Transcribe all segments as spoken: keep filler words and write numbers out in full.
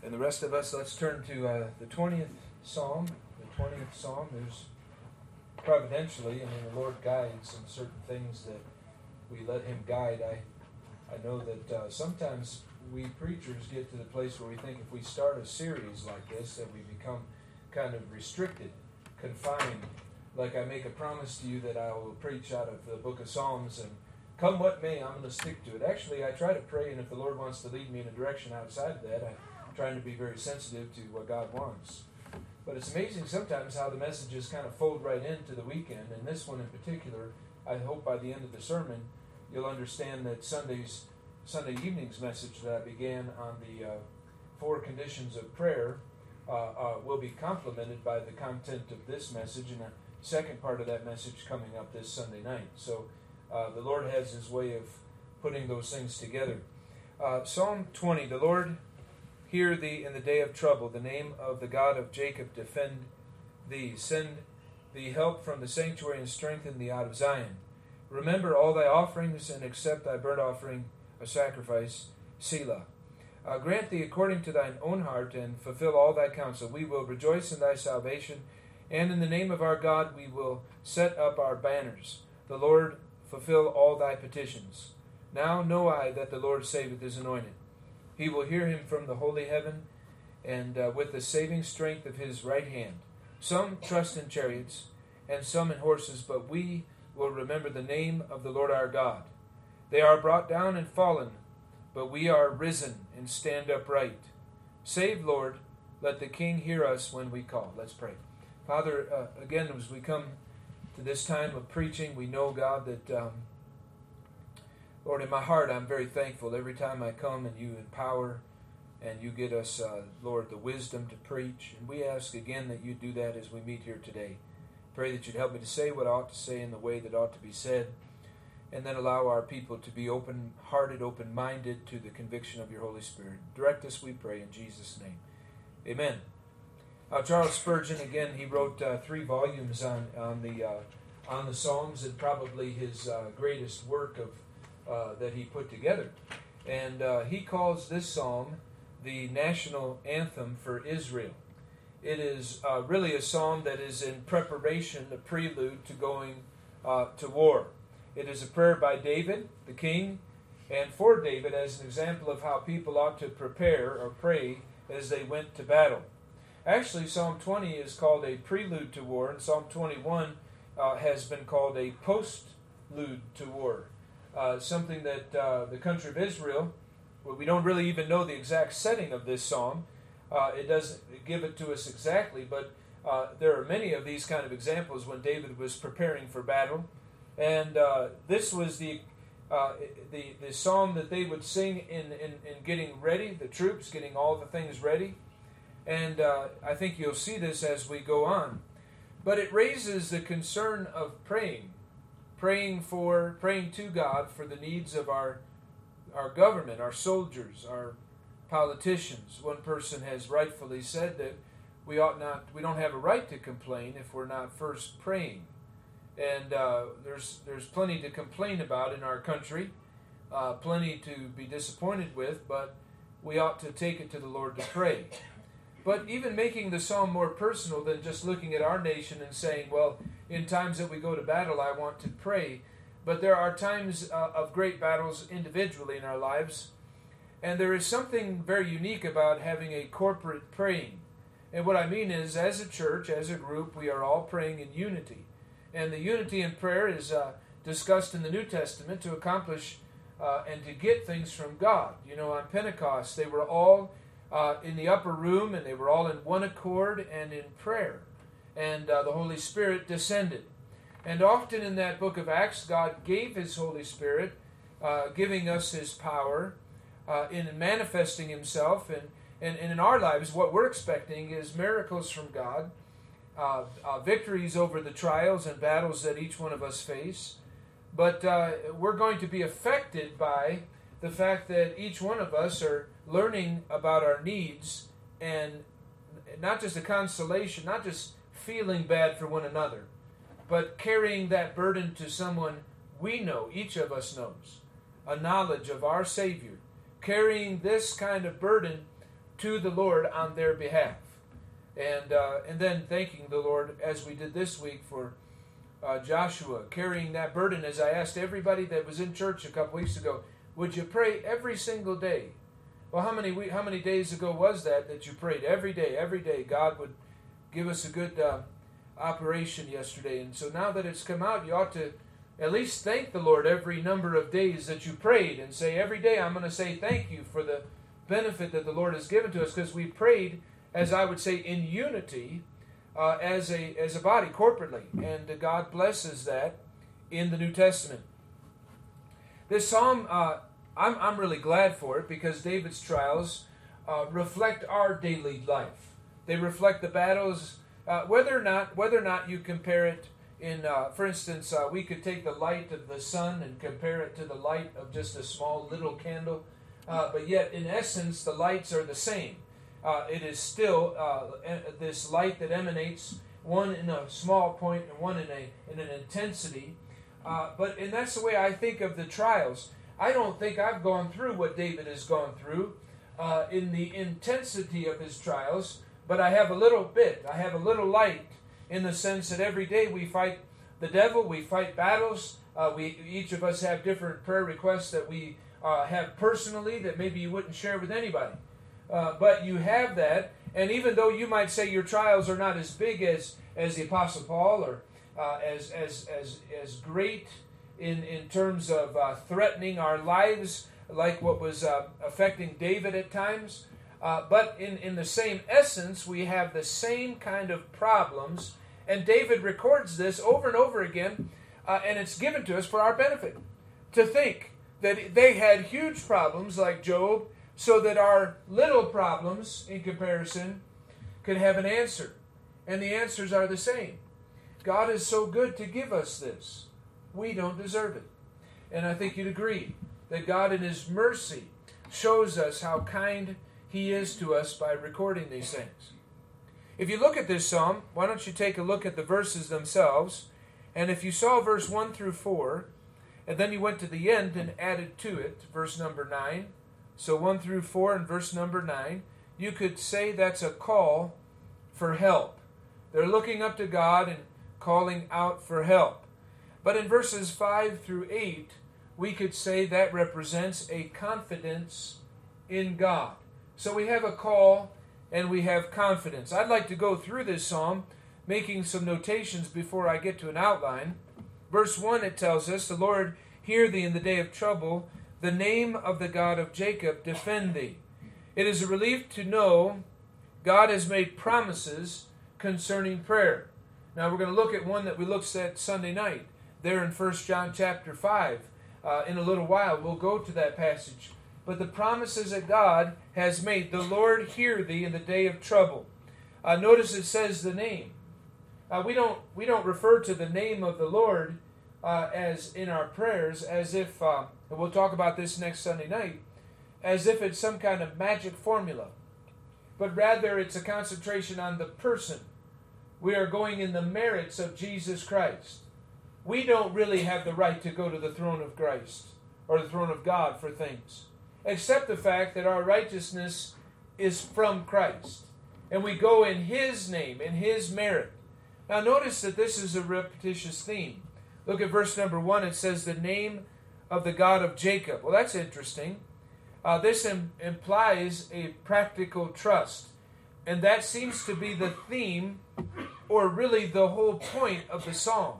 And the rest of us, let's turn to uh, the twentieth Psalm. The twentieth Psalm, there's providentially, I mean, the Lord guides in certain things that we let Him guide. I I know that uh, sometimes we preachers get to the place where we think if we start a series like this, that we become kind of restricted, confined. Like I make a promise to you that I will preach out of the book of Psalms, and come what may, I'm going to stick to it. Actually, I try to pray, and if the Lord wants to lead me in a direction outside of that, I'm trying to be very sensitive to what God wants. But it's amazing sometimes how the messages kind of fold right into the weekend, and this one in particular, I hope by the end of the sermon, you'll understand that Sunday's Sunday evening's message that I began on the uh, four conditions of prayer uh, uh, will be complemented by the content of this message, and the second part of that message coming up this Sunday night. So uh, the Lord has His way of putting those things together. Uh, Psalm twenty, the Lord hear thee in the day of trouble. The name of the God of Jacob defend thee. Send thee help from the sanctuary and strengthen thee out of Zion. Remember all thy offerings and accept thy burnt offering, a sacrifice, Selah. Uh, grant thee according to thine own heart and fulfill all thy counsel. We will rejoice in thy salvation, and in the name of our God we will set up our banners. The Lord fulfill all thy petitions. Now know I that the Lord saveth his anointed. He will hear him from the holy heaven, and uh, with the saving strength of his right hand. Some trust in chariots, and some in horses, but we will remember the name of the Lord our God. They are brought down and fallen, but we are risen and stand upright. Save, Lord, let the King hear us when we call. Let's pray. Father, uh, again, as we come to this time of preaching, we know, God, that... Um, Lord, in my heart, I'm very thankful every time I come and you empower and you get us, uh, Lord, the wisdom to preach. And we ask again that you do that as we meet here today. Pray that you'd help me to say what I ought to say in the way that ought to be said, and then allow our people to be open-hearted, open-minded to the conviction of your Holy Spirit. Direct us, we pray, in Jesus' name. Amen. Uh, Charles Spurgeon, again, he wrote uh, three volumes on, on, the, uh, on the Psalms, and probably his uh, greatest work of Uh, that he put together. And uh, he calls this psalm the national anthem for Israel. It is uh, really a psalm that is in preparation, a prelude to going uh, to war. It is a prayer by David, the king, and for David as an example of how people ought to prepare or pray as they went to battle. Actually, Psalm twenty is called a prelude to war, and Psalm twenty-one uh, has been called a postlude to war. Uh, something that uh, the country of Israel, well, we don't really even know the exact setting of this psalm. Uh, it doesn't give it to us exactly, but uh, there are many of these kind of examples when David was preparing for battle. And uh, this was the, uh, the the psalm that they would sing in, in, in getting ready, the troops, getting all the things ready. And uh, I think you'll see this as we go on. But it raises the concern of praying. Praying for, praying to God for the needs of our our government, our soldiers, our politicians. One person has rightfully said that we ought not, we don't have a right to complain if we're not first praying. And uh, there's there's plenty to complain about in our country, uh, plenty to be disappointed with, but we ought to take it to the Lord to pray. But even making the psalm more personal than just looking at our nation and saying, well, in times that we go to battle, I want to pray. But there are times uh, of great battles individually in our lives. And there is something very unique about having a corporate praying. And what I mean is, as a church, as a group, we are all praying in unity. And the unity in prayer is uh, discussed in the New Testament to accomplish uh, and to get things from God. You know, on Pentecost, they were all uh, in the upper room, and they were all in one accord and in prayer. And uh, the Holy Spirit descended. And often in that book of Acts, God gave His Holy Spirit, uh, giving us His power uh, in manifesting Himself. And, and, and in our lives, what we're expecting is miracles from God, uh, uh, victories over the trials and battles that each one of us face. But uh, we're going to be affected by the fact that each one of us are learning about our needs, and not just a consolation, not just feeling bad for one another, but carrying that burden to someone we know, each of us knows, a knowledge of our Savior, carrying this kind of burden to the Lord on their behalf. And uh, and then thanking the Lord, as we did this week, for uh, Joshua carrying that burden. As I asked everybody that was in church a couple weeks ago, would you pray every single day? Well, how many we, how many days ago was that that you prayed every day? Every day God would give us a good uh, operation yesterday. And so now that it's come out, you ought to at least thank the Lord every number of days that you prayed, and say, every day I'm going to say thank you for the benefit that the Lord has given to us, because we prayed, as I would say, in unity uh, as a as a body, corporately. And uh, God blesses that in the New Testament. This psalm, uh, I'm, I'm really glad for it, because David's trials uh, reflect our daily life. They reflect the battles, uh, whether or not whether or not you compare it in, uh, for instance, uh, we could take the light of the sun and compare it to the light of just a small little candle, uh, but yet in essence the lights are the same. Uh, it is still uh, this light that emanates, one in a small point and one in a in an intensity. Uh, but and that's the way I think of the trials. I don't think I've gone through what David has gone through uh, in the intensity of his trials, but I have a little bit. I have a little light, in the sense that every day we fight the devil, we fight battles. Uh, we each of us have different prayer requests that we uh, have personally that maybe you wouldn't share with anybody. Uh, but you have that, and even though you might say your trials are not as big as, as the Apostle Paul, or uh, as, as, as, as great in, in terms of uh, threatening our lives, like what was uh, affecting David at times, uh, but in, in the same essence, we have the same kind of problems. And David records this over and over again, uh, and it's given to us for our benefit. To think that they had huge problems like Job, so that our little problems, in comparison, could have an answer. And the answers are the same. God is so good to give us this. We don't deserve it. And I think you'd agree that God in His mercy shows us how kind He is to us by recording these things. If you look at this psalm, why don't you take a look at the verses themselves? And if you saw verse one through four, and then you went to the end and added to it verse number nine, so one through four and verse number nine, you could say that's a call for help. They're looking up to God and calling out for help. But in verses five through eight, we could say that represents a confidence in God. So we have a call and we have confidence. I'd like to go through this psalm, making some notations before I get to an outline. Verse one, it tells us, "The Lord hear thee in the day of trouble. The name of the God of Jacob defend thee." It is a relief to know God has made promises concerning prayer. Now we're going to look at one that we looked at Sunday night, there in First John chapter five. Uh, in a little while, we'll go to that passage. But the promises that God has made, "The Lord hear thee in the day of trouble." Uh, notice it says the name. Uh, we don't we don't refer to the name of the Lord uh, as in our prayers as if, uh, and we'll talk about this next Sunday night, as if it's some kind of magic formula. But rather it's a concentration on the person. We are going in the merits of Jesus Christ. We don't really have the right to go to the throne of Christ or the throne of God for things, except the fact that our righteousness is from Christ. And we go in His name, in His merit. Now notice that this is a repetitious theme. Look at verse number one. It says, "The name of the God of Jacob." Well, that's interesting. Uh, this im- implies a practical trust. And that seems to be the theme, or really the whole point of the psalm.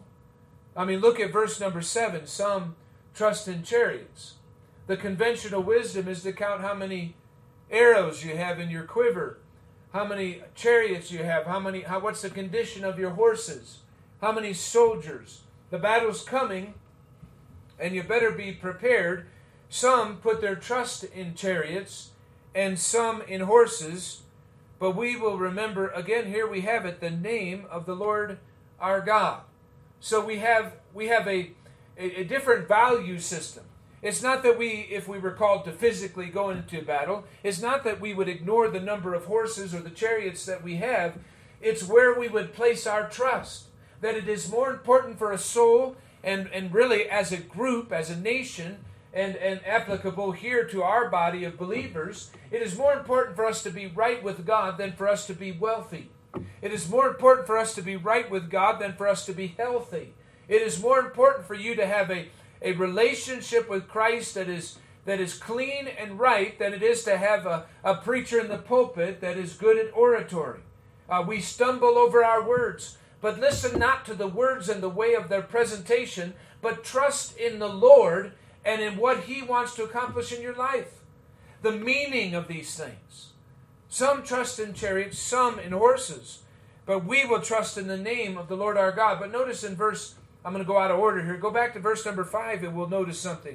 I mean, look at verse number seven. "Some trust in chariots." The conventional wisdom is to count how many arrows you have in your quiver, how many chariots you have, how many, how, what's the condition of your horses, how many soldiers. The battle's coming, and you better be prepared. Some put their trust in chariots, and some in horses. But we will remember, again, here we have it, the name of the Lord our God. So we have we have a, a, a different value system. It's not that we, if we were called to physically go into battle, it's not that we would ignore the number of horses or the chariots that we have. It's where we would place our trust. That it is more important for a soul, and, and really as a group, as a nation, and, and applicable here to our body of believers. It is more important for us to be right with God than for us to be wealthy. It is more important for us to be right with God than for us to be healthy. It is more important for you to have a, a relationship with Christ that is that is clean and right than it is to have a, a preacher in the pulpit that is good at oratory. Uh, we stumble over our words, but listen not to the words and the way of their presentation, but trust in the Lord and in what He wants to accomplish in your life. The meaning of these things. Some trust in chariots, some in horses, but we will trust in the name of the Lord our God. But notice in verse, I'm going to go out of order here. Go back to verse number five and we'll notice something.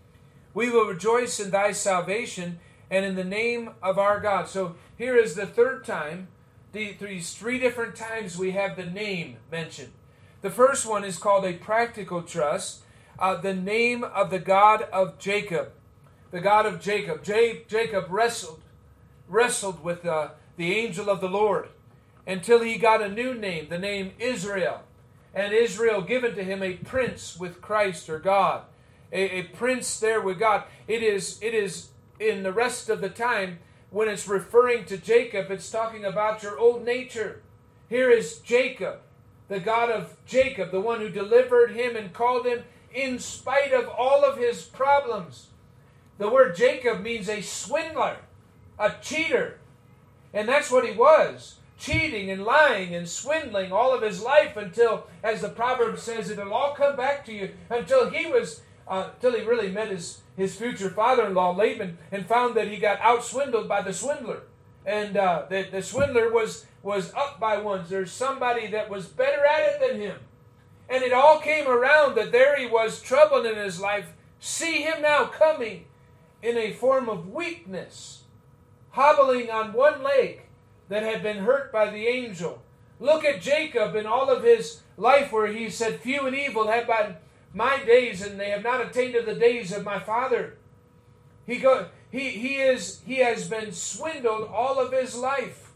We will rejoice in thy salvation and in the name of our God. So here is the third time, the, these three different times we have the name mentioned. The first one is called a practical trust, uh, the name of the God of Jacob. The God of Jacob. J- Jacob wrestled, wrestled with uh, the angel of the Lord until he got a new name, the name Israel. And Israel given to him a prince with Christ or God. A, a prince there with God. It is, it is in the rest of the time, when it's referring to Jacob, it's talking about your old nature. Here is Jacob, the God of Jacob, the one who delivered him and called him in spite of all of his problems. The word Jacob means a swindler, a cheater. And that's what he was. Cheating and lying and swindling all of his life until, as the proverb says, it'll all come back to you, until he was Uh, till he really met his, his future father-in-law, Laban, and found that he got out-swindled by the swindler. And uh, the, the swindler was, was up by ones. There's somebody that was better at it than him. And it all came around that there he was, troubled in his life. See him now coming in a form of weakness, hobbling on one leg that had been hurt by the angel. Look at Jacob in all of his life where he said, few and evil have been my days, and they have not attained to the days of my father. He go, he he is he has been swindled all of his life.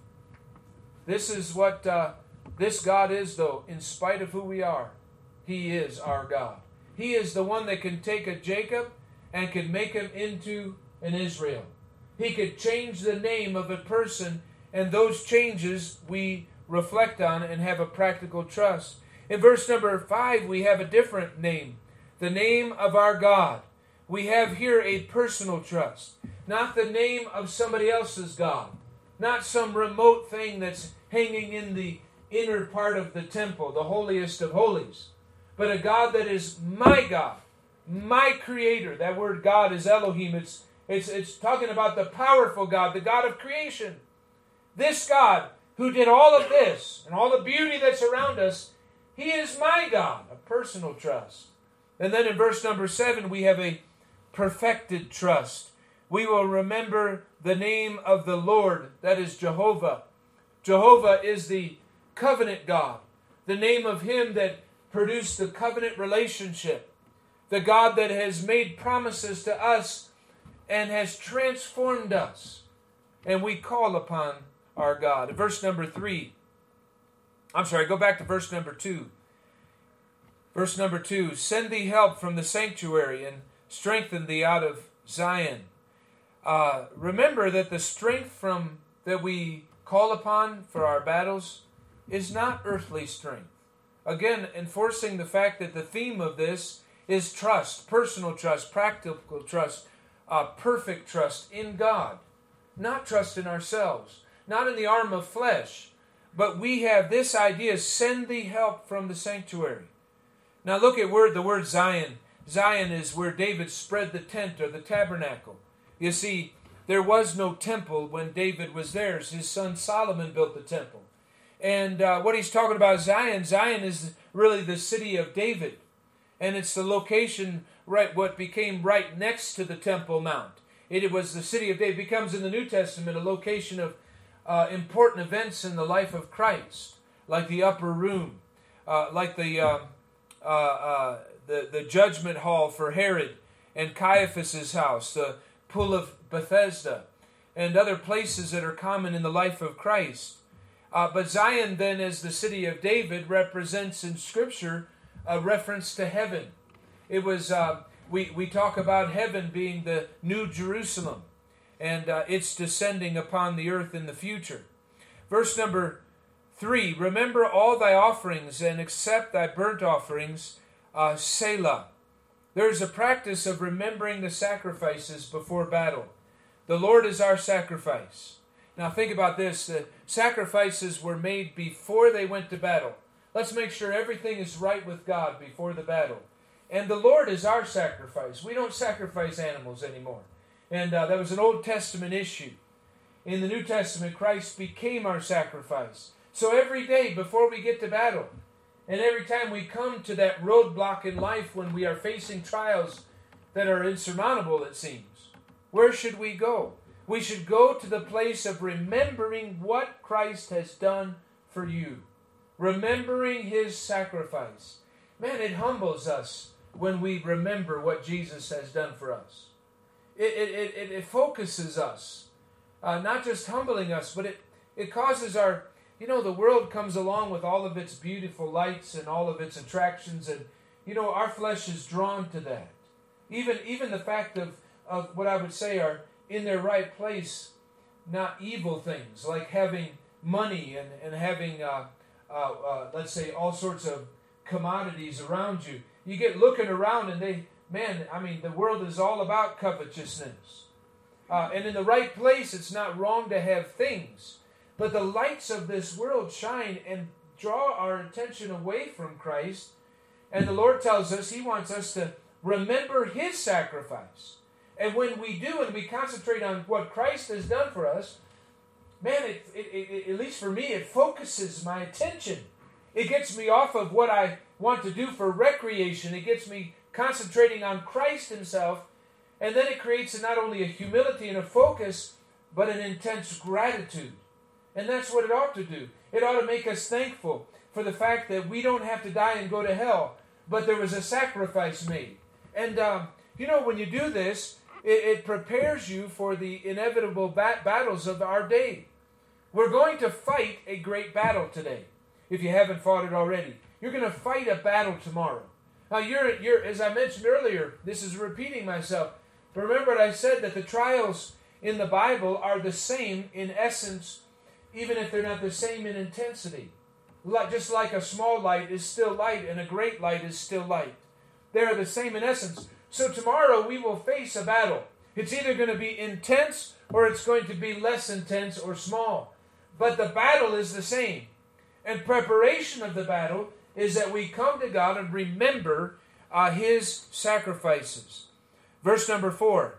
This is what uh, this God is, though. In spite of who we are, He is our God. He is the one that can take a Jacob and can make him into an Israel. He could change the name of a person, and those changes we reflect on and have a practical trust. In verse number five, we have a different name, the name of our God. We have here a personal trust, not the name of somebody else's God, not some remote thing that's hanging in the inner part of the temple, the holiest of holies, but a God that is my God, my Creator. That word God is Elohim. It's, it's, it's talking about the powerful God, the God of creation. This God who did all of this and all the beauty that's around us, He is my God, a personal trust. And then in verse number seven, we have a perfected trust. We will remember the name of the Lord, that is Jehovah. Jehovah is the covenant God, the name of Him that produced the covenant relationship, the God that has made promises to us and has transformed us. And we call upon our God. In verse number three, I'm sorry, go back to verse number two. Verse number two, send thee help from the sanctuary and strengthen thee out of Zion. Uh, remember that the strength from that we call upon for our battles is not earthly strength. Again, enforcing the fact that the theme of this is trust, personal trust, practical trust, uh, perfect trust in God. Not trust in ourselves, not in the arm of flesh, but we have this idea, send thee help from the sanctuary. Now look at word, the word Zion. Zion is where David spread the tent or the tabernacle. You see, there was no temple when David was there. His son Solomon built the temple. And uh, what he's talking about, Zion, Zion is really the city of David. And it's the location, right, what became right next to the Temple Mount. It was the city of David. It becomes in the New Testament a location of uh, important events in the life of Christ, like the upper room, uh, like the, uh, uh, uh, the the judgment hall for Herod and Caiaphas' house, the pool of Bethesda, and other places that are common in the life of Christ. Uh, but Zion then, as the city of David, represents in Scripture a reference to heaven. It was uh, we, we talk about heaven being the New Jerusalem, and uh, it's descending upon the earth in the future. Verse number three, remember all thy offerings and accept thy burnt offerings, uh, Selah. There's a practice of remembering the sacrifices before battle. The Lord is our sacrifice. Now think about this. The sacrifices were made before they went to battle. Let's make sure everything is right with God before the battle. And the Lord is our sacrifice. We don't sacrifice animals anymore. And uh, that was an Old Testament issue. In the New Testament, Christ became our sacrifice. So every day before we get to battle, and every time we come to that roadblock in life when we are facing trials that are insurmountable, it seems, where should we go? We should go to the place of remembering what Christ has done for you. Remembering His sacrifice. Man, it humbles us when we remember what Jesus has done for us. It, it, it, it focuses us. Uh, not just humbling us, but it, it causes our... You know, the world comes along with all of its beautiful lights and all of its attractions, and, you know, our flesh is drawn to that. Even even the fact of, of what I would say are in their right place, not evil things, like having money and, and having, uh, uh, uh, let's say, all sorts of commodities around you. You get looking around and they, man, I mean, the world is all about covetousness. Uh, and in the right place, it's not wrong to have things. But the lights of this world shine and draw our attention away from Christ. And the Lord tells us He wants us to remember His sacrifice. And when we do and we concentrate on what Christ has done for us, man, it, it, it, at least for me, it focuses my attention. It gets me off of what I want to do for recreation. It gets me concentrating on Christ Himself. And then it creates not only a humility and a focus, but an intense gratitude. And that's what it ought to do. It ought to make us thankful for the fact that we don't have to die and go to hell, but there was a sacrifice made. And, um, you know, when you do this, it, it prepares you for the inevitable bat- battles of our day. We're going to fight a great battle today, if you haven't fought it already. You're going to fight a battle tomorrow. Now, you're, you're, as I mentioned earlier, this is repeating myself, but remember what I said, that the trials in the Bible are the same in essence, even if they're not the same in intensity. Like, just like a small light is still light and a great light is still light. They are the same in essence. So tomorrow we will face a battle. It's either going to be intense or it's going to be less intense or small. But the battle is the same. And preparation of the battle is that we come to God and remember uh, His sacrifices. Verse number four.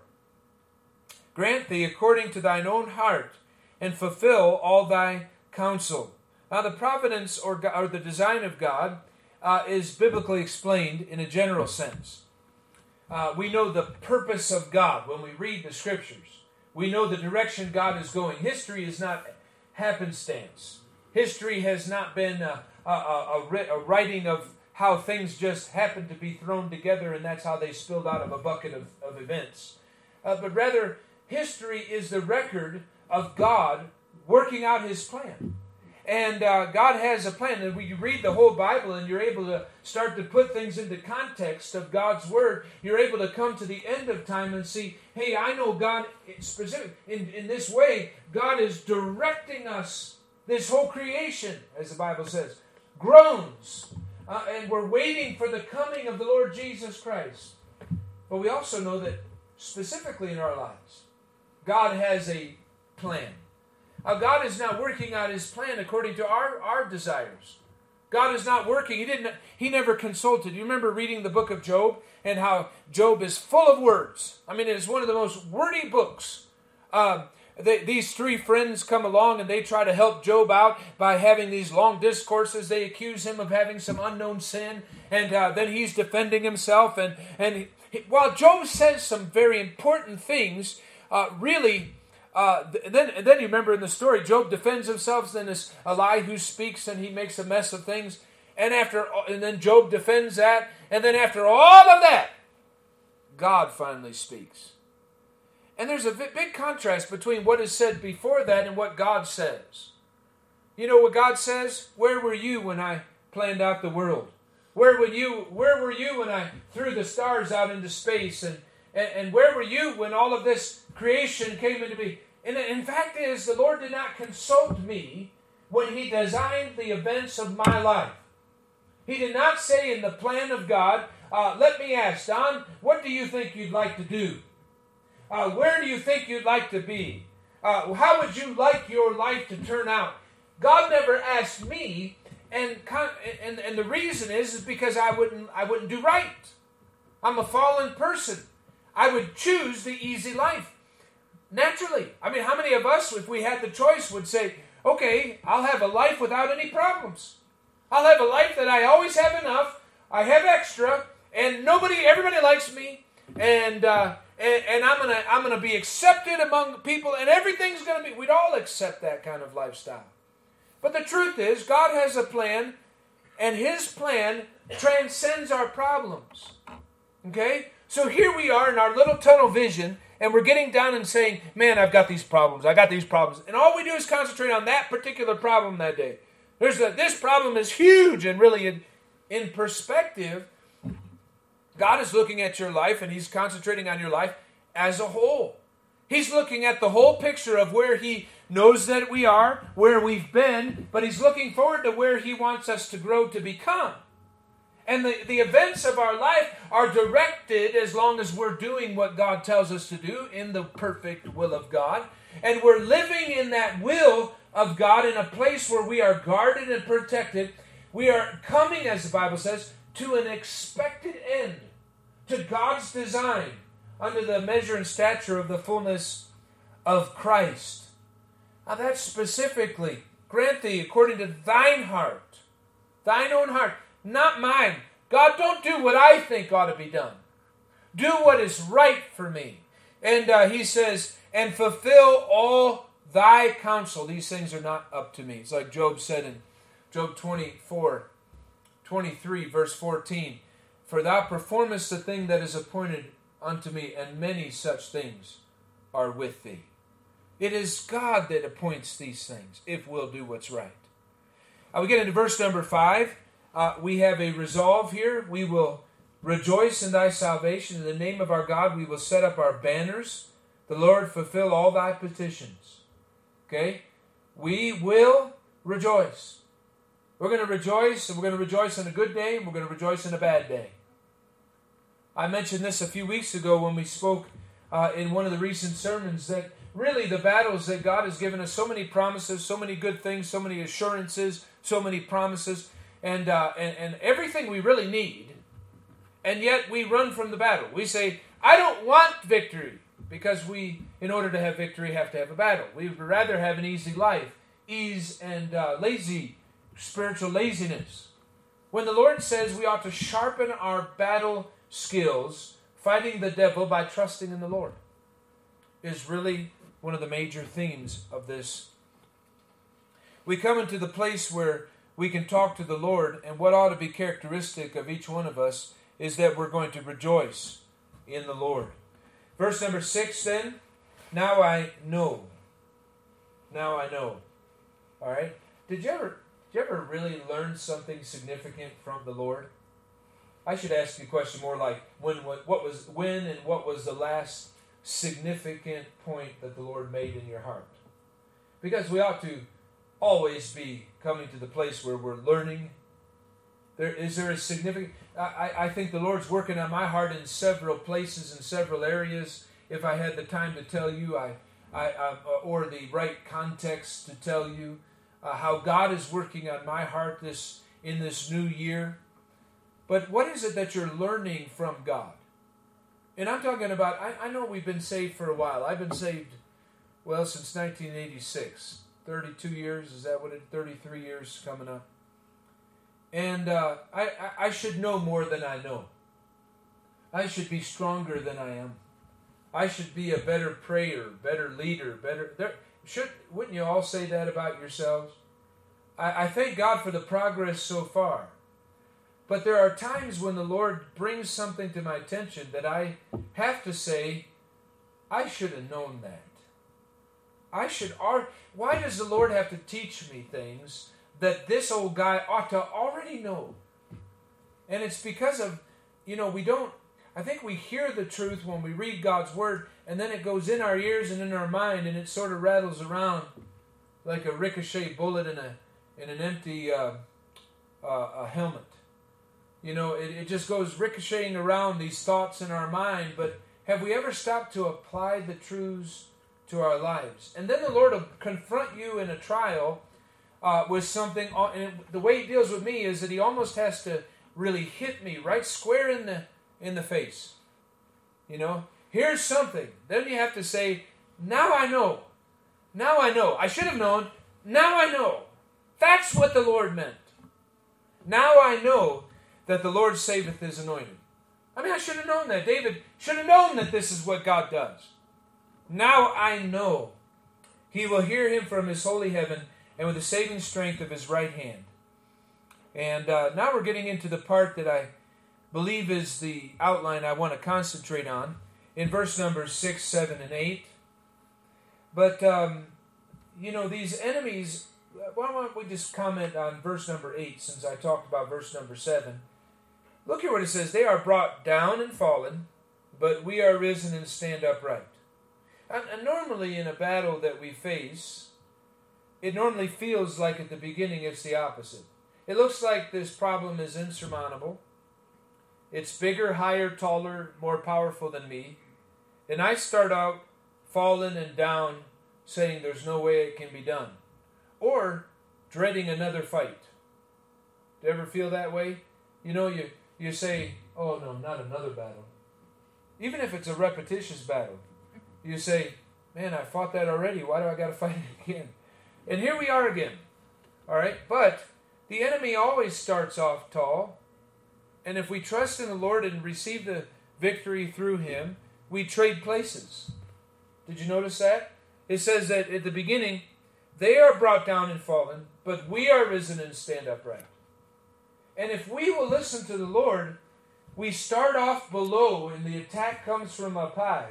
Grant thee according to thine own heart, and fulfill all thy counsel. Now the providence or, or the design of God uh, is biblically explained in a general sense. Uh, we know the purpose of God when we read the Scriptures. We know the direction God is going. History is not happenstance. History has not been a, a, a, a writing of how things just happened to be thrown together and that's how they spilled out of a bucket of, of events. Uh, but rather, history is the record of God working out His plan. And uh, God has a plan. And when you read the whole Bible and you're able to start to put things into context of God's Word, you're able to come to the end of time and see, hey, I know God, specific in, in this way, God is directing us, this whole creation, as the Bible says, groans. Uh, and we're waiting for the coming of the Lord Jesus Christ. But we also know that specifically in our lives, God has a plan. Uh, God is not working out His plan according to our, our desires. God is not working. He didn't. He never consulted. You remember reading the book of Job and how Job is full of words. I mean, it is one of the most wordy books. Uh, they, these three friends come along and they try to help Job out by having these long discourses. They accuse him of having some unknown sin, and uh, then he's defending himself. And and he, while Job says some very important things, uh, really. Uh, then, then you remember in the story, Job defends himself. Then there's Elihu speaks, and he makes a mess of things. And after, and then Job defends that. And then after all of that, God finally speaks. And there's a big contrast between what is said before that and what God says. You know what God says? Where were you when I planned out the world? Where were you, where were you when I threw the stars out into space? And, and, and where were you when all of this creation came into being? And in fact is, the Lord did not consult me when He designed the events of my life. He did not say in the plan of God, uh, let me ask, Don, what do you think you'd like to do? Uh, where do you think you'd like to be? Uh, how would you like your life to turn out? God never asked me, and and and the reason is is because I wouldn't I wouldn't do right. I'm a fallen person. I would choose the easy life. Naturally. I mean, how many of us, if we had the choice, would say, okay, I'll have a life without any problems. I'll have a life that I always have enough, I have extra, and nobody, everybody likes me, and uh, and, and I'm gonna I'm gonna be accepted among people, and everything's gonna be. We'd all accept that kind of lifestyle. But the truth is, God has a plan, and His plan transcends our problems. Okay? So here we are in our little tunnel vision, and we're getting down and saying, man, I've got these problems, I got these problems. And all we do is concentrate on that particular problem that day. There's a, this problem is huge, and really in, in perspective, God is looking at your life, and He's concentrating on your life as a whole. He's looking at the whole picture of where He knows that we are, where we've been, but He's looking forward to where He wants us to grow to become. And the, the events of our life are directed as long as we're doing what God tells us to do in the perfect will of God. And we're living in that will of God in a place where we are guarded and protected. We are coming, as the Bible says, to an expected end, to God's design, under the measure and stature of the fullness of Christ. Now that specifically, grant thee according to thine heart, thine own heart, not mine. God, don't do what I think ought to be done. Do what is right for me. And uh, he says, and fulfill all thy counsel. These things are not up to me. It's like Job said in Job twenty-four, twenty-three, verse fourteen. For thou performest the thing that is appointed unto me, and many such things are with thee. It is God that appoints these things, if we'll do what's right. Uh, we get into verse number five. Uh, we have a resolve here. We will rejoice in thy salvation. In the name of our God, we will set up our banners. The Lord fulfill all thy petitions. Okay? We will rejoice. We're going to rejoice, and we're going to rejoice on a good day, and we're going to rejoice on a bad day. I mentioned this a few weeks ago when we spoke uh, in one of the recent sermons, that really the battles that God has given us, so many promises, so many good things, so many assurances, so many promises, and, uh, and, and everything we really need, and yet we run from the battle. We say, I don't want victory, because we, in order to have victory, have to have a battle. We would rather have an easy life, ease and uh, lazy, spiritual laziness. When the Lord says we ought to sharpen our battle skills, fighting the devil by trusting in the Lord, is really one of the major themes of this. We come into the place where we can talk to the Lord, and what ought to be characteristic of each one of us is that we're going to rejoice in the Lord. Verse number six then, now I know. Now I know. All right? Did you ever, did you ever really learn something significant from the Lord? I should ask you a question more like, when, what, what was, when and what was the last significant point that the Lord made in your heart? Because we ought to always be coming to the place where we're learning. There, is there a significant... I, I think the Lord's working on my heart in several places, in several areas. If I had the time to tell you, I, I, I or the right context to tell you uh, how God is working on my heart this in this new year. But what is it that you're learning from God? And I'm talking about, I, I know we've been saved for a while. I've been saved, well, since nineteen eighty-six. thirty-two years, is that what it, thirty-three years coming up. And uh, I, I should know more than I know. I should be stronger than I am. I should be a better prayer, better leader, better... There, should, wouldn't you all say that about yourselves? I, I thank God for the progress so far. But there are times when the Lord brings something to my attention that I have to say, I should have known that. I should... Why does the Lord have to teach me things that this old guy ought to already know? And it's because of, you know, we don't, I think we hear the truth when we read God's Word, and then it goes in our ears and in our mind, and it sort of rattles around like a ricochet bullet in a in an empty uh, uh, a helmet. You know, it, it just goes ricocheting around these thoughts in our mind, but have we ever stopped to apply the truths to our lives? And then the Lord will confront you in a trial uh, with something, and the way He deals with me is that He almost has to really hit me right square in the in the face. You know, here's something. Then you have to say, now I know. Now I know. I should have known. Now I know. That's what the Lord meant. Now I know that the Lord saveth His anointed. I mean, I should have known that. David should have known that this is what God does. Now I know. He will hear him from His holy heaven and with the saving strength of His right hand. And uh, now we're getting into the part that I believe is the outline I want to concentrate on in verse numbers six, seven, and eight. But, um, you know, these enemies, why don't we just comment on verse number eight since I talked about verse number seven. Look here what it says. They are brought down and fallen, but we are risen and stand upright. And, and normally in a battle that we face, it normally feels like at the beginning it's the opposite. It looks like this problem is insurmountable. It's bigger, higher, taller, more powerful than me. And I start out fallen and down, saying there's no way it can be done. Or dreading another fight. Do you ever feel that way? You know, you, you say, oh no, not another battle. Even if it's a repetitious battle. You say, man, I fought that already. Why do I got to fight it again? And here we are again. All right? But the enemy always starts off tall. And if we trust in the Lord and receive the victory through Him, we trade places. Did you notice that? It says that at the beginning, they are brought down and fallen, but we are risen and stand upright. And if we will listen to the Lord, we start off below and the attack comes from up high.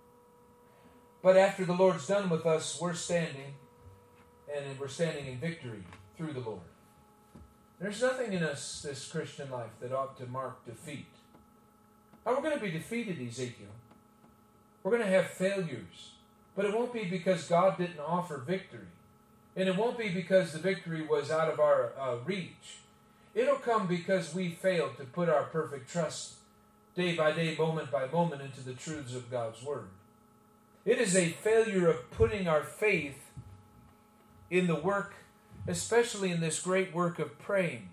But after the Lord's done with us, we're standing, and we're standing in victory through the Lord. There's nothing in us, this Christian life, that ought to mark defeat. Now, we're going to be defeated, Ezekiel. We're going to have failures. But it won't be because God didn't offer victory. And it won't be because the victory was out of our uh, reach. It'll come because we failed to put our perfect trust day by day, moment by moment, into the truths of God's Word. It is a failure of putting our faith in the work, especially in this great work of praying.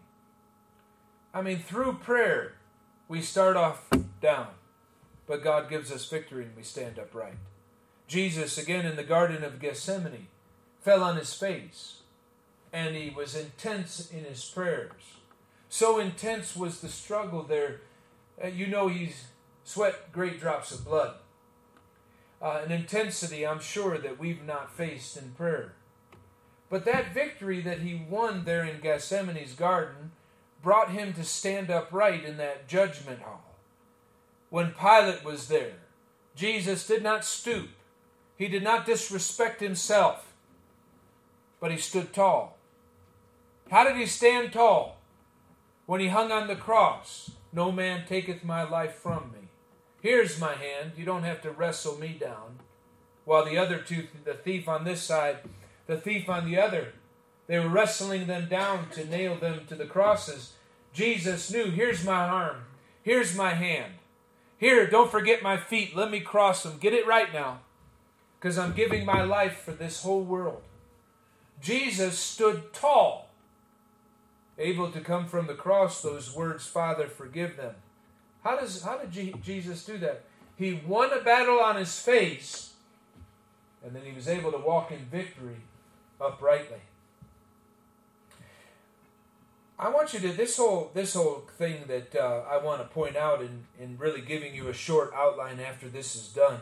I mean, through prayer, we start off down, but God gives us victory and we stand upright. Jesus, again in the Garden of Gethsemane, fell on His face, and He was intense in His prayers. So intense was the struggle there. Uh, you know, He sweat great drops of blood. Uh, an intensity, I'm sure, that we've not faced in prayer. But that victory that He won there in Gethsemane's garden brought Him to stand upright in that judgment hall. When Pilate was there, Jesus did not stoop. He did not disrespect Himself, but He stood tall. How did He stand tall? When He hung on the cross, no man taketh my life from me. Here's my hand. You don't have to wrestle me down. While the other two, the thief on this side, the thief on the other, they were wrestling them down to nail them to the crosses. Jesus knew, here's my arm. Here's my hand. Here, don't forget my feet. Let me cross them. Get it right now. Because I'm giving my life for this whole world. Jesus stood tall, able to come from the cross those words, Father, forgive them. How does how did G- Jesus do that? He won a battle on His face, and then He was able to walk in victory uprightly. I want you to, this whole this whole thing that uh, I want to point out in, in really giving you a short outline after this is done,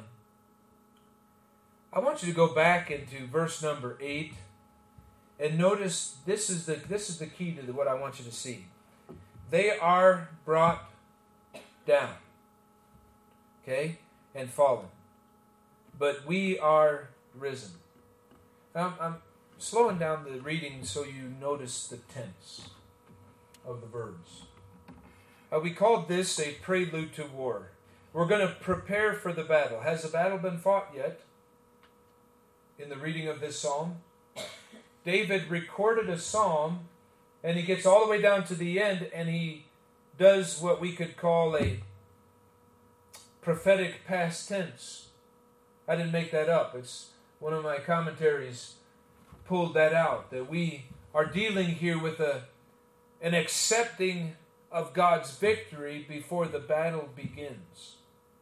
I want you to go back into verse number eight and notice this is the this is the key to the, what I want you to see. They are brought down, okay, and fallen, but we are risen. Now, I'm slowing down the reading so you notice the tense of the verbs. Uh, we called this a prelude to war. We're going to prepare for the battle. Has the battle been fought yet? In the reading of this psalm, David recorded a psalm, and he gets all the way down to the end, and he does what we could call a prophetic past tense. I didn't make that up. It's one of my commentaries pulled that out, that we are dealing here with a an accepting of God's victory before the battle begins.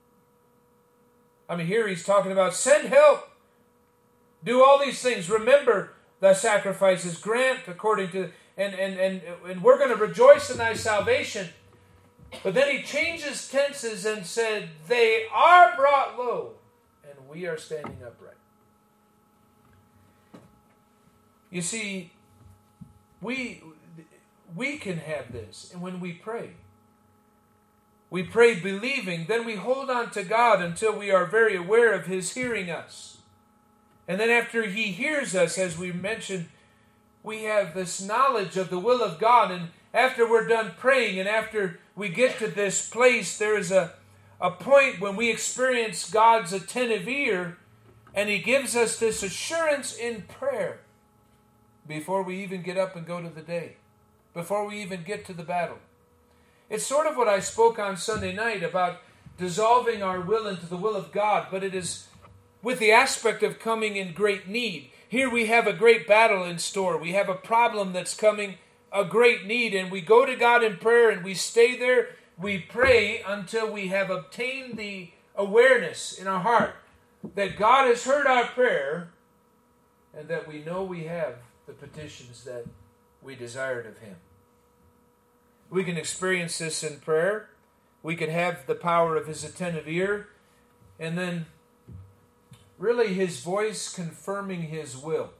I mean, here he's talking about send help, do all these things, remember thy sacrifices, grant according to, and and and, and we're going to rejoice in thy salvation. But then he changes tenses and said, they are brought low, and we are standing upright. You see, we we can have this, and when we pray, we pray believing, then we hold on to God until we are very aware of His hearing us. And then after He hears us, as we mentioned, we have this knowledge of the will of God, and after we're done praying, and after we get to this place, there is a, a point when we experience God's attentive ear, and He gives us this assurance in prayer before we even get up and go to the day, before we even get to the battle. It's sort of what I spoke on Sunday night about dissolving our will into the will of God, but it is with the aspect of coming in great need. Here we have a great battle in store. We have a problem that's coming, a great need, and we go to God in prayer and we stay there. We pray until we have obtained the awareness in our heart that God has heard our prayer and that we know we have the petitions that we desired of Him. We can experience this in prayer. We can have the power of His attentive ear, and then really His voice confirming His will.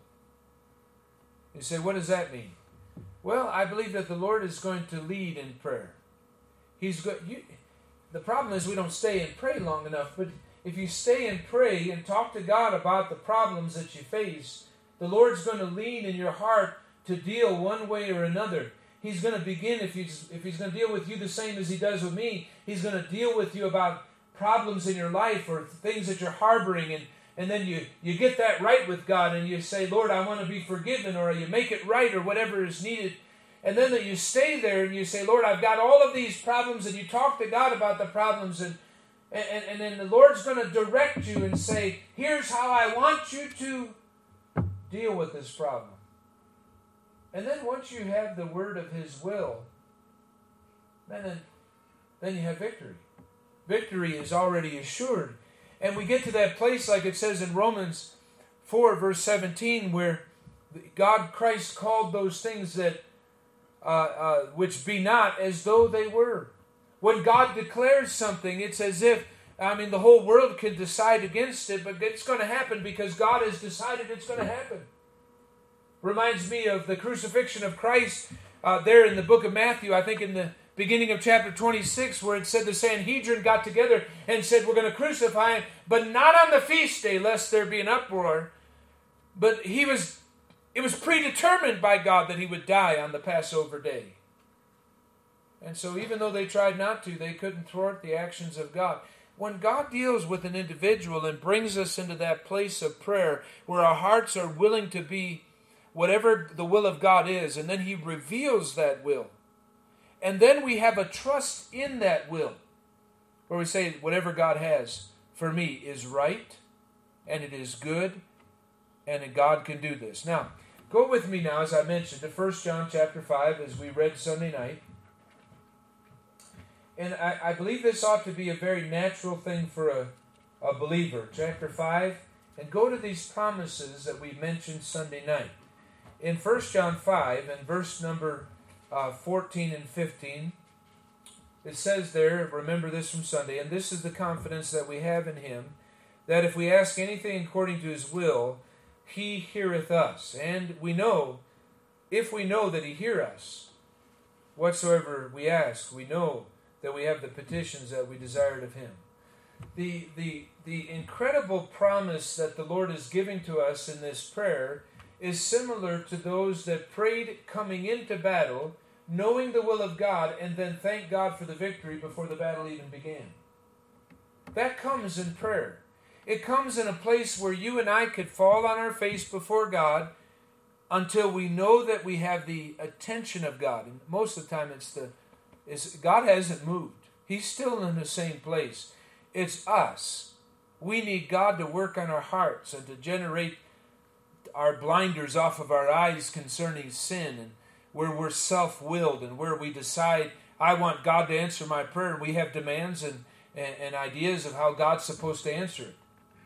You say, what does that mean? Well, I believe that the Lord is going to lead in prayer. He's go- you, the problem is we don't stay and pray long enough, but if you stay and pray and talk to God about the problems that you face, the Lord's going to lean in your heart to deal one way or another. He's going to begin, if he's, if he's going to deal with you the same as He does with me, He's going to deal with you about problems in your life or things that you're harboring, and, and then you, you get that right with God, and you say, Lord, I want to be forgiven, or you make it right, or whatever is needed. And then that you stay there and you say, Lord, I've got all of these problems, and you talk to God about the problems, and, and, and then the Lord's going to direct you and say, here's how I want you to deal with this problem. And then once you have the word of His will, then, then you have victory. Victory is already assured. And we get to that place, like it says in Romans four, verse seventeen, where God, Christ called those things that uh, uh, which be not as though they were. When God declares something, it's as if, I mean, the whole world can decide against it, but it's going to happen because God has decided it's going to happen. Reminds me of the crucifixion of Christ uh, there in the book of Matthew, I think in the beginning of chapter twenty-six, where it said the Sanhedrin got together and said, we're going to crucify Him, but not on the feast day, lest there be an uproar. But he was, it was predetermined by God that He would die on the Passover day. And so even though they tried not to, they couldn't thwart the actions of God. When God deals with an individual and brings us into that place of prayer where our hearts are willing to be whatever the will of God is, and then He reveals that will. And then we have a trust in that will, where we say, whatever God has for me is right, and it is good, and God can do this. Now, go with me now, as I mentioned, to First John chapter five, as we read Sunday night. And I, I believe this ought to be a very natural thing for a, a believer. Chapter five, and go to these promises that we mentioned Sunday night. In First John five, and verse number uh, fourteen and fifteen, it says there, remember this from Sunday, and this is the confidence that we have in Him, that if we ask anything according to His will, He heareth us. And we know, if we know that He hear us, whatsoever we ask, we know that we have the petitions that we desired of Him. The, the, the incredible promise that the Lord is giving to us in this prayer is similar to those that prayed coming into battle, knowing the will of God, and then thank God for the victory before the battle even began. That comes in prayer. It comes in a place where you and I could fall on our face before God until we know that we have the attention of God. And most of the time it's the it's, God hasn't moved. He's still in the same place. It's us. We need God to work on our hearts and to generate our blinders off of our eyes concerning sin, and where we're self-willed and where we decide, I want God to answer my prayer, and we have demands and, and, and ideas of how God's supposed to answer it.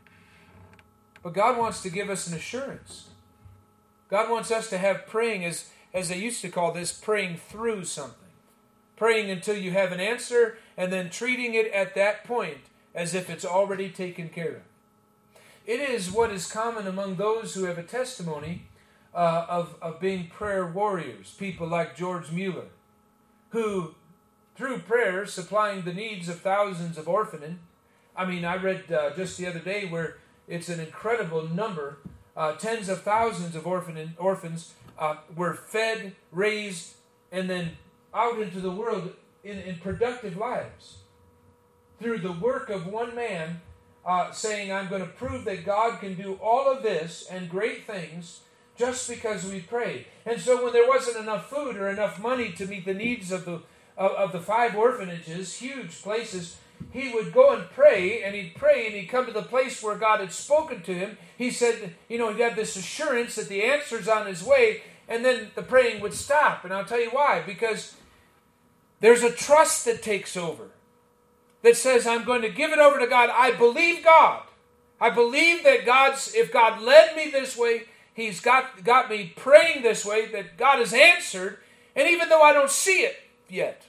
But God wants to give us an assurance. God wants us to have praying, as, as they used to call this, praying through something. Praying until you have an answer, and then treating it at that point as if it's already taken care of. It is what is common among those who have a testimony uh, of, of being prayer warriors. People like George Mueller, who, through prayer, supplying the needs of thousands of orphans. I mean, I read uh, just the other day where it's an incredible number. Uh, tens of thousands of orphan, orphans uh, were fed, raised, and then out into the world in, in productive lives. Through the work of one man uh, saying, I'm going to prove that God can do all of this and great things just because we prayed. And so when there wasn't enough food or enough money to meet the needs of the of, of the five orphanages, huge places, he would go and pray, and he'd pray, and he'd come to the place where God had spoken to him. He said, you know, he had this assurance that the answer's on his way, and then the praying would stop. And I'll tell you why. Because there's a trust that takes over, that says, I'm going to give it over to God. I believe God. I believe that God's, if God led me this way, He's got, got me praying this way, that God has answered, and even though I don't see it yet,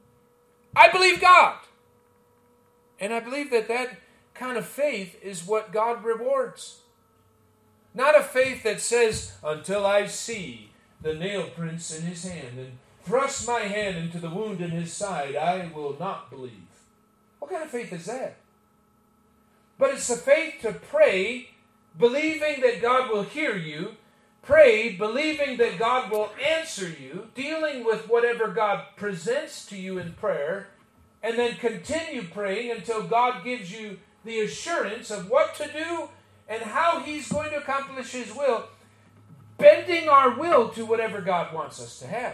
I believe God. And I believe that that kind of faith is what God rewards. Not a faith that says, until I see the nail prints in his hand and thrust my hand into the wound in his side, I will not believe. What kind of faith is that? But it's the faith to pray, believing that God will hear you, pray, believing that God will answer you, dealing with whatever God presents to you in prayer, and then continue praying until God gives you the assurance of what to do and how He's going to accomplish His will, bending our will to whatever God wants us to have.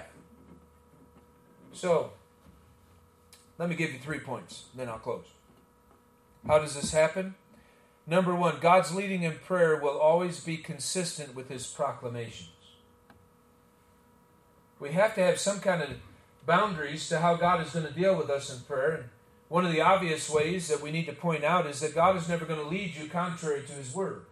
So, let me give you three points, then I'll close. How does this happen? Number one, God's leading in prayer will always be consistent with His proclamations. We have to have some kind of boundaries to how God is going to deal with us in prayer. And one of the obvious ways that we need to point out is that God is never going to lead you contrary to His Word.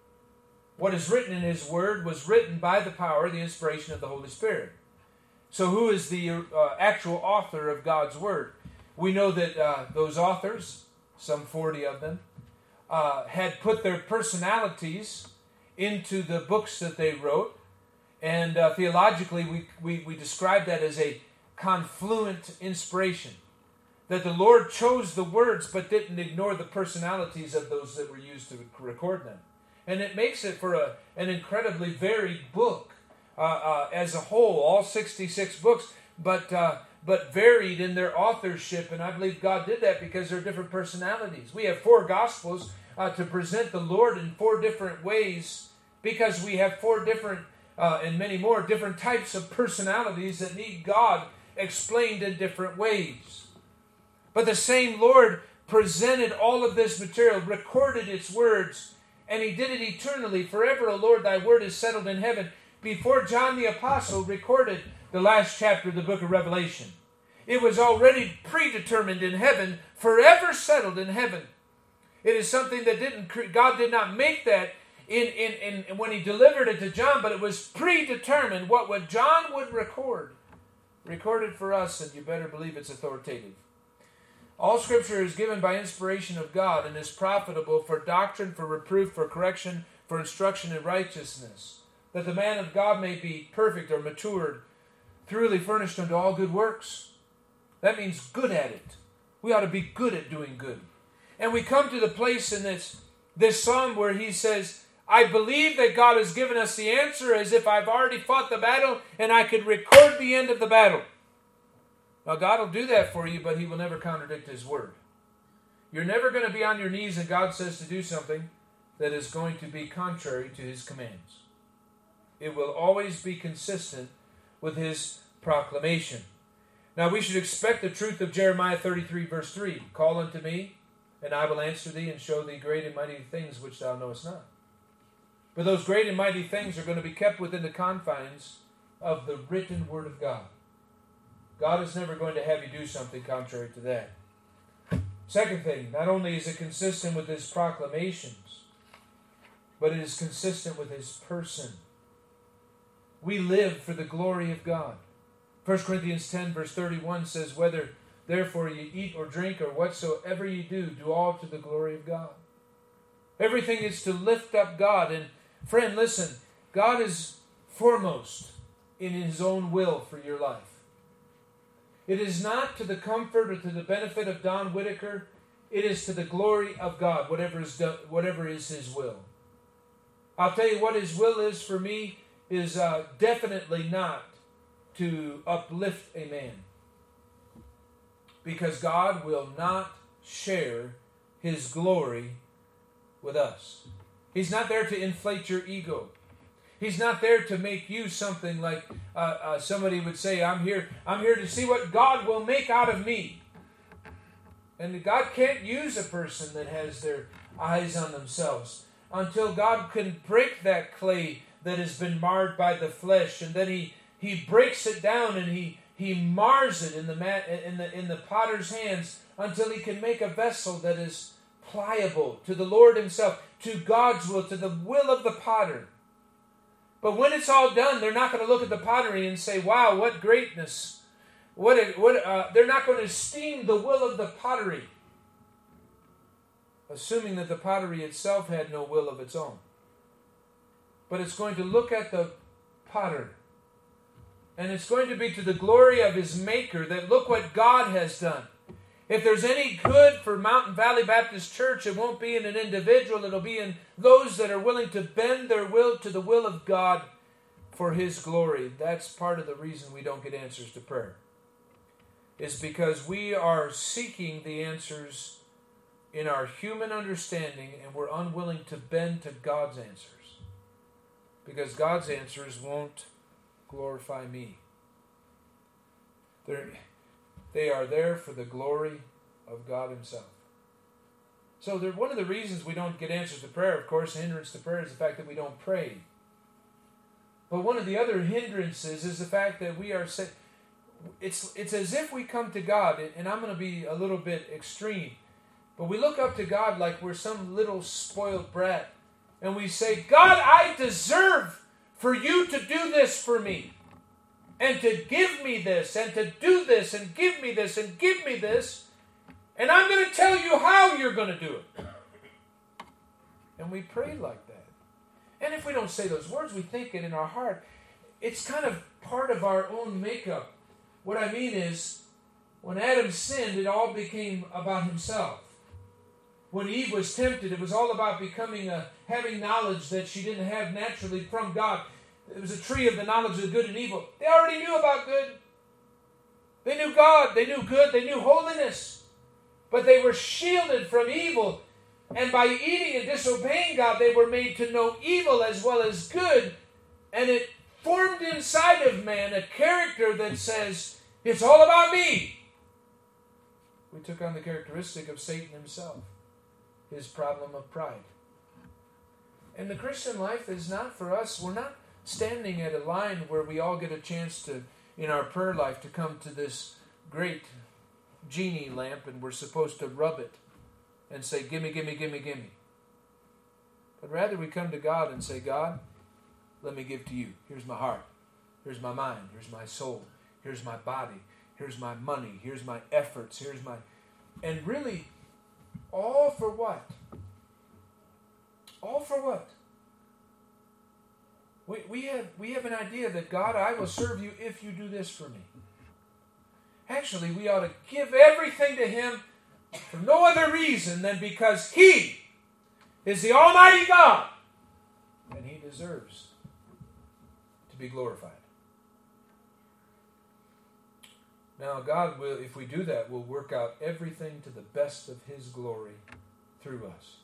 What is written in His Word was written by the power, the inspiration of the Holy Spirit. So who is the uh, actual author of God's Word? We know that uh, those authors, some forty of them, uh, had put their personalities into the books that they wrote. And uh, theologically, we, we, we describe that as a confluent inspiration. That the Lord chose the words but didn't ignore the personalities of those that were used to record them. And it makes it for a, an incredibly varied book uh, uh, as a whole, all sixty-six books, but uh, but varied in their authorship. And I believe God did that because there are different personalities. We have four Gospels uh, to present the Lord in four different ways because we have four different, uh, and many more, different types of personalities that need God explained in different ways. But the same Lord presented all of this material, recorded its words, and He did it eternally. Forever, O Lord, Thy word is settled in heaven. Before John the Apostle recorded the last chapter of the book of Revelation, it was already predetermined in heaven, forever settled in heaven. It is something that didn't, God did not make that in, in, in when He delivered it to John, but it was predetermined what, what John would record. Recorded for us, and you better believe it's authoritative. All Scripture is given by inspiration of God and is profitable for doctrine, for reproof, for correction, for instruction in righteousness, that the man of God may be perfect or matured, thoroughly furnished unto all good works. That means good at it. We ought to be good at doing good. And we come to the place in this, this psalm where he says, I believe that God has given us the answer as if I've already fought the battle and I could record the end of the battle. Now, God will do that for you, but He will never contradict His word. You're never going to be on your knees and God says to do something that is going to be contrary to His commands. It will always be consistent with His proclamation. Now, we should expect the truth of Jeremiah thirty-three, verse three. Call unto me, and I will answer thee, and show thee great and mighty things which thou knowest not. But those great and mighty things are going to be kept within the confines of the written word of God. God is never going to have you do something contrary to that. Second thing, not only is it consistent with His proclamations, but it is consistent with His person. We live for the glory of God. First Corinthians ten, verse thirty-one says, whether therefore you eat or drink or whatsoever you do, do all to the glory of God. Everything is to lift up God. And friend, listen, God is foremost in His own will for your life. It is not to the comfort or to the benefit of Don Whitaker. It is to the glory of God, whatever is, done, whatever is His will. I'll tell you what His will is for me is uh, definitely not to uplift a man. Because God will not share His glory with us. He's not there to inflate your ego. He's not there to make you something like uh, uh, somebody would say, I'm here, I'm here to see what God will make out of me. And God can't use a person that has their eyes on themselves until God can break that clay that has been marred by the flesh, and then He, he breaks it down and He, he mars it in the, mat, in, the, in the potter's hands until He can make a vessel that is pliable to the Lord Himself, to God's will, to the will of the potter. But when it's all done, they're not going to look at the pottery and say, wow, what greatness. What, a, what uh, they're not going to esteem the will of the pottery, assuming that the pottery itself had no will of its own. But it's going to look at the potter, and it's going to be to the glory of his maker that look what God has done. If there's any good for Mountain Valley Baptist Church, it won't be in an individual. It'll be in those that are willing to bend their will to the will of God for His glory. That's part of the reason we don't get answers to prayer. It's because we are seeking the answers in our human understanding, and we're unwilling to bend to God's answers. Because God's answers won't glorify me. They're... They are there for the glory of God Himself. So one of the reasons we don't get answers to prayer, of course, the hindrance to prayer is the fact that we don't pray. But one of the other hindrances is the fact that we are... It's, it's as if we come to God, and I'm going to be a little bit extreme, but we look up to God like we're some little spoiled brat, and we say, God, I deserve for you to do this for me. And to give me this, and to do this, and give me this, and give me this. And I'm going to tell you how you're going to do it. And we pray like that. And if we don't say those words, we think it in our heart. It's kind of part of our own makeup. What I mean is, when Adam sinned, it all became about himself. When Eve was tempted, it was all about becoming a, having knowledge that she didn't have naturally from God. It was a tree of the knowledge of good and evil. They already knew about good. They knew God. They knew good. They knew holiness. But they were shielded from evil. And by eating and disobeying God, they were made to know evil as well as good. And it formed inside of man a character that says, it's all about me. We took on the characteristic of Satan himself. His problem of pride. And the Christian life is not for us. We're not standing at a line where we all get a chance to, in our prayer life, to come to this great genie lamp and we're supposed to rub it and say, gimme, gimme, gimme, gimme. But rather we come to God and say, God, let me give to you. Here's my heart. Here's my mind. Here's my soul. Here's my body. Here's my money. Here's my efforts. Here's my... And really, all for what? All for what? We, we, have, we have an idea that, God, I will serve you if you do this for me. Actually, we ought to give everything to Him for no other reason than because He is the Almighty God, and He deserves to be glorified. Now, God will, if we do that, will work out everything to the best of His glory through us.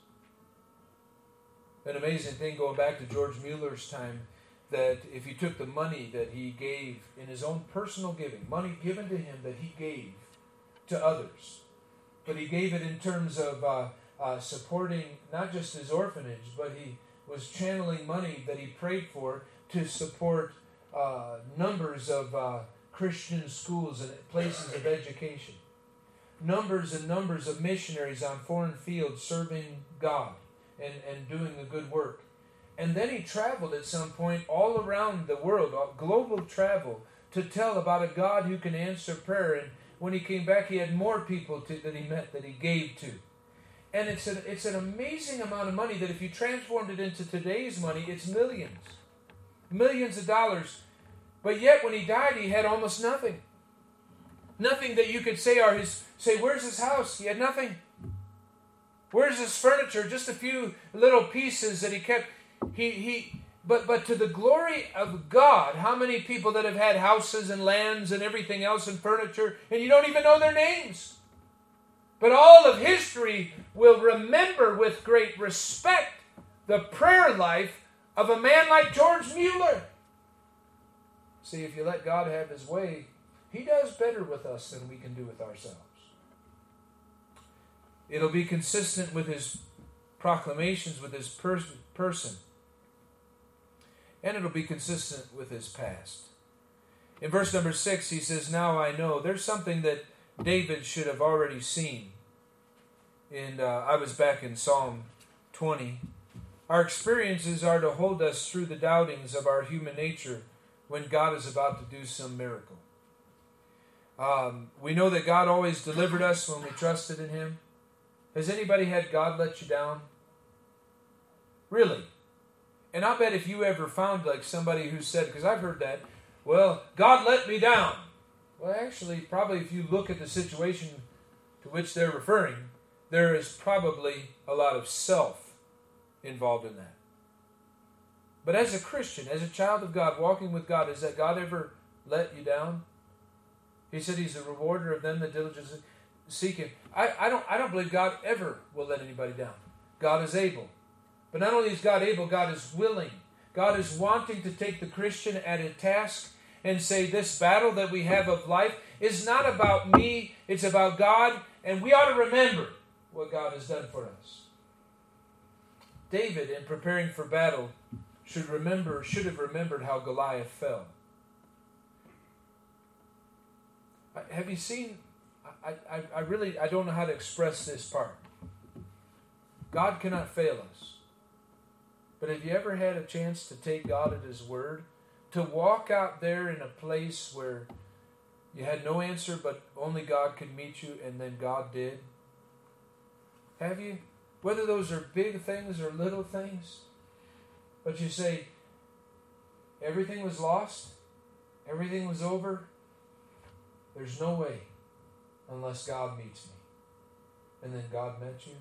An amazing thing going back to George Mueller's time, that if you took the money that he gave in his own personal giving, money given to him that he gave to others, but he gave it in terms of uh, uh, supporting not just his orphanage, but he was channeling money that he prayed for to support uh, numbers of uh, Christian schools and places of education. Numbers and numbers of missionaries on foreign fields serving God and, and doing a good work. And then he traveled at some point all around the world, global travel, to tell about a God who can answer prayer. And when he came back, he had more people to, that he met, that he gave to. And it's an, it's an amazing amount of money that if you transformed it into today's money, it's millions. Millions of dollars. But yet when he died, he had almost nothing. Nothing that you could say, or his, say, where's his house? He had nothing. Where's his furniture? Just a few little pieces that he kept. He he. But but to the glory of God, how many people that have had houses and lands and everything else and furniture, and you don't even know their names. But all of history will remember with great respect the prayer life of a man like George Mueller. See, if you let God have His way, He does better with us than we can do with ourselves. It'll be consistent with His proclamations, with His pers- person. And it'll be consistent with His past. In verse number six, he says, now I know. There's something that David should have already seen. And uh, I was back in Psalm twenty. Our experiences are to hold us through the doubtings of our human nature when God is about to do some miracle. Um, we know that God always delivered us when we trusted in Him. Has anybody had God let you down? Really? And I bet if you ever found like somebody who said, because I've heard that, well, God let me down. Well, actually, probably if you look at the situation to which they're referring, there is probably a lot of self involved in that. But as a Christian, as a child of God, walking with God, has that God ever let you down? He said He's a rewarder of them that diligently seek Him. I, I don't I don't believe God ever will let anybody down. God is able. But not only is God able, God is willing. God is wanting to take the Christian at a task and say, this battle that we have of life is not about me, it's about God, and we ought to remember what God has done for us. David, in preparing for battle, should remember, should have remembered how Goliath fell. Have you seen, I, I, I really, I don't know how to express this part. God cannot fail us. But have you ever had a chance to take God at His word? To walk out there in a place where you had no answer, but only God could meet you, and then God did? Have you? Whether those are big things or little things. But you say, everything was lost? Everything was over? There's no way unless God meets me. And then God met you.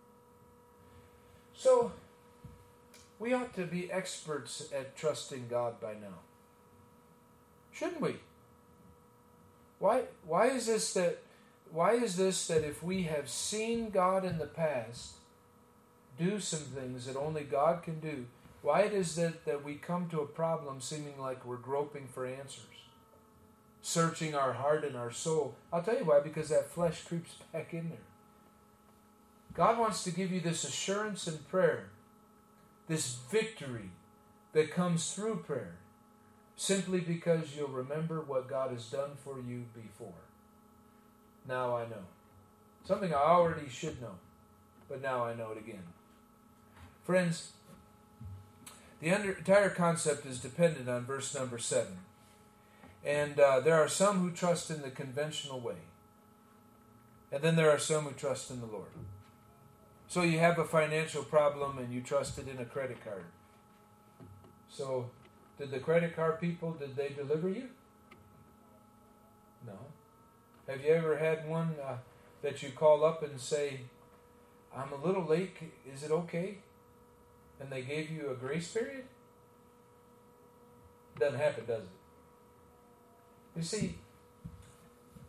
So, we ought to be experts at trusting God by now. Shouldn't we? Why, why is this that, why is this that if we have seen God in the past do some things that only God can do, why it is that, that we come to a problem seeming like we're groping for answers? Searching our heart and our soul. I'll tell you why, because that flesh creeps back in there. God wants to give you this assurance in prayer, this victory that comes through prayer, simply because you'll remember what God has done for you before. Now I know. Something I already should know, but now I know it again. Friends, the entire concept is dependent on verse number seven. And uh, there are some who trust in the conventional way. And then there are some who trust in the Lord. So you have a financial problem and you trusted in a credit card. So did the credit card people, did they deliver you? No. Have you ever had one uh, that you call up and say, I'm a little late, is it okay? And they gave you a grace period? Doesn't happen, does it? You see,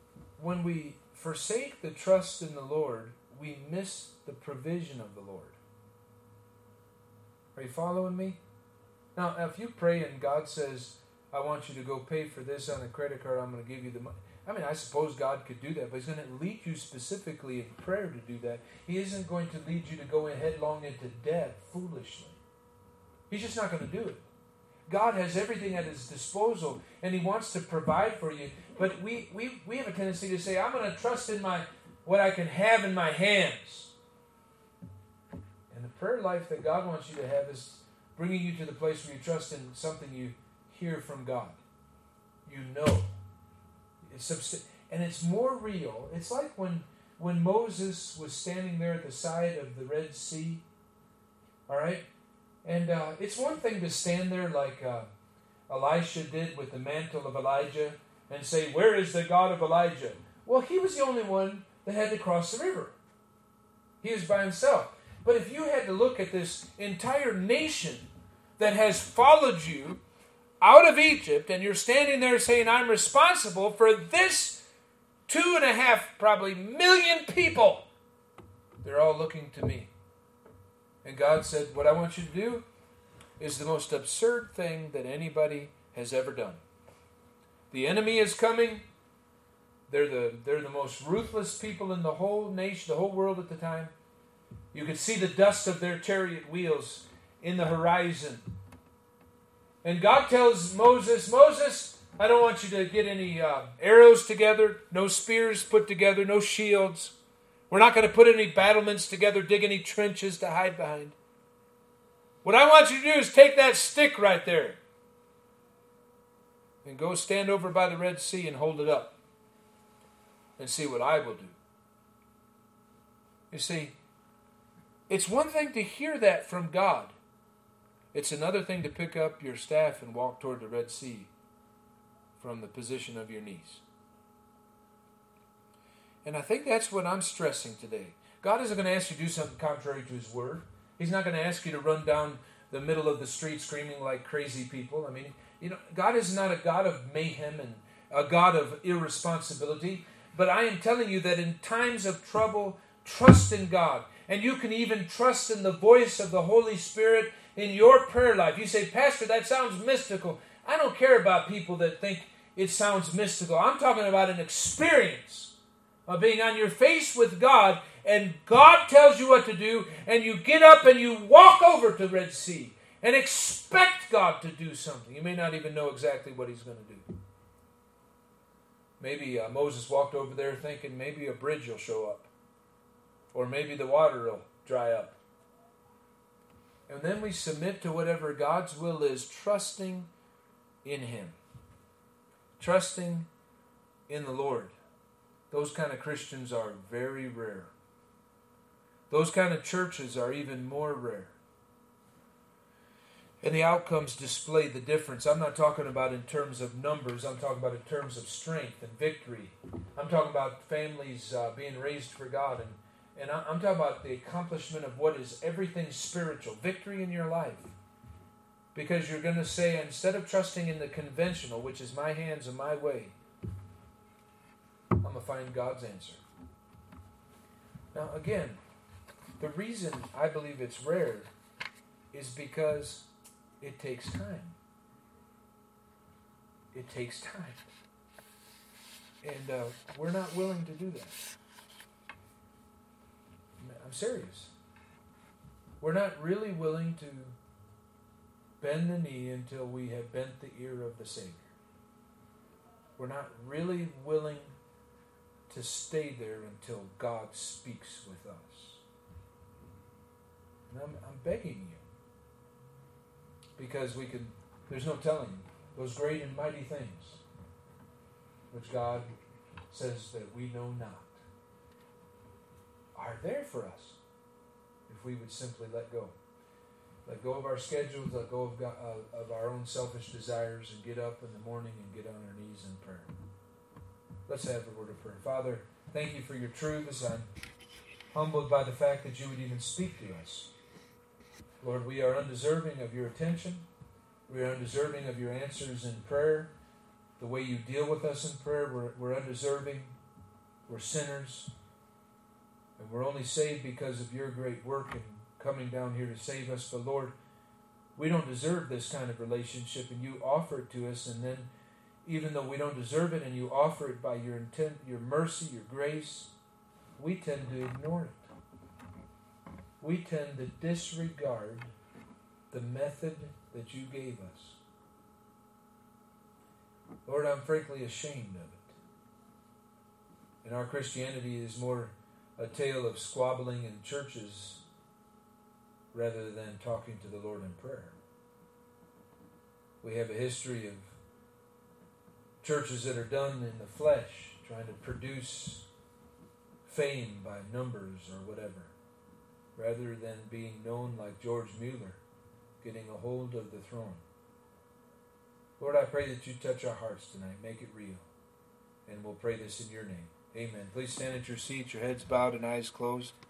when we forsake the trust in the Lord, we miss the provision of the Lord. Are you following me? Now, if you pray and God says, I want you to go pay for this on a credit card, I'm going to give you the money. I mean, I suppose God could do that, but He's going to lead you specifically in prayer to do that. He isn't going to lead you to go headlong into debt foolishly. He's just not going to do it. God has everything at His disposal, and He wants to provide for you. But we, we, we have a tendency to say, I'm going to trust in my what I can have in my hands. And the prayer life that God wants you to have is bringing you to the place where you trust in something you hear from God. You know. It's subst- and it's more real. It's like when, when Moses was standing there at the side of the Red Sea. All right? And uh, it's one thing to stand there like uh, Elisha did with the mantle of Elijah and say, where is the God of Elijah? Well, he was the only one that had to cross the river. He was by himself. But if you had to look at this entire nation that has followed you out of Egypt, and you're standing there saying, I'm responsible for this two and a half, probably million people, they're all looking to me. And God said, what I want you to do is the most absurd thing that anybody has ever done. The enemy is coming. They're the, they're the most ruthless people in the whole nation, the whole world at the time. You could see the dust of their chariot wheels in the horizon. And God tells Moses, Moses, I don't want you to get any uh, arrows together, no spears put together, no shields. We're not going to put any battlements together, dig any trenches to hide behind. What I want you to do is take that stick right there and go stand over by the Red Sea and hold it up and see what I will do. You see, it's one thing to hear that from God. It's another thing to pick up your staff and walk toward the Red Sea from the position of your knees. And I think that's what I'm stressing today. God isn't going to ask you to do something contrary to His Word. He's not going to ask you to run down the middle of the street screaming like crazy people. I mean, you know, God is not a God of mayhem and a God of irresponsibility. But I am telling you that in times of trouble, trust in God. And you can even trust in the voice of the Holy Spirit in your prayer life. You say, Pastor, that sounds mystical. I don't care about people that think it sounds mystical. I'm talking about an experience of being on your face with God, and God tells you what to do, and you get up and you walk over to the Red Sea and expect God to do something. You may not even know exactly what He's going to do. Maybe uh, Moses walked over there thinking maybe a bridge will show up, or maybe the water will dry up. And then we submit to whatever God's will is, trusting in Him. Trusting in the Lord. Those kind of Christians are very rare. Those kind of churches are even more rare. And the outcomes display the difference. I'm not talking about in terms of numbers. I'm talking about in terms of strength and victory. I'm talking about families uh, being raised for God. And And I'm talking about the accomplishment of what is everything spiritual, victory in your life. Because you're going to say, instead of trusting in the conventional, which is my hands and my way, I'm going to find God's answer. Now, again, the reason I believe it's rare is because it takes time. It takes time. And uh, we're not willing to do that. I'm serious. We're not really willing to bend the knee until we have bent the ear of the Savior. We're not really willing to stay there until God speaks with us. And I'm, I'm begging you, because we can, there's no telling those great and mighty things which God says that we know not are there for us if we would simply let go. Let go of our schedules, let go of, God, uh, of our own selfish desires, and get up in the morning and get on our knees in prayer. Let's have a word of prayer. Father, thank you for your truths. I'm humbled by the fact that you would even speak to us. Lord, we are undeserving of your attention. We are undeserving of your answers in prayer. The way you deal with us in prayer, we're, we're undeserving. We're sinners, and we're only saved because of your great work in coming down here to save us. But Lord, we don't deserve this kind of relationship, and you offer it to us, and then even though we don't deserve it and you offer it by your intent, your mercy, your grace, we tend to ignore it. We tend to disregard the method that you gave us. Lord, I'm frankly ashamed of it. And our Christianity is more a tale of squabbling in churches rather than talking to the Lord in prayer. We have a history of churches that are done in the flesh, trying to produce fame by numbers or whatever, rather than being known like George Mueller, getting a hold of the throne. Lord, I pray that you touch our hearts tonight, make it real, and we'll pray this in your name. Amen. Please stand at your seats, your heads bowed and eyes closed.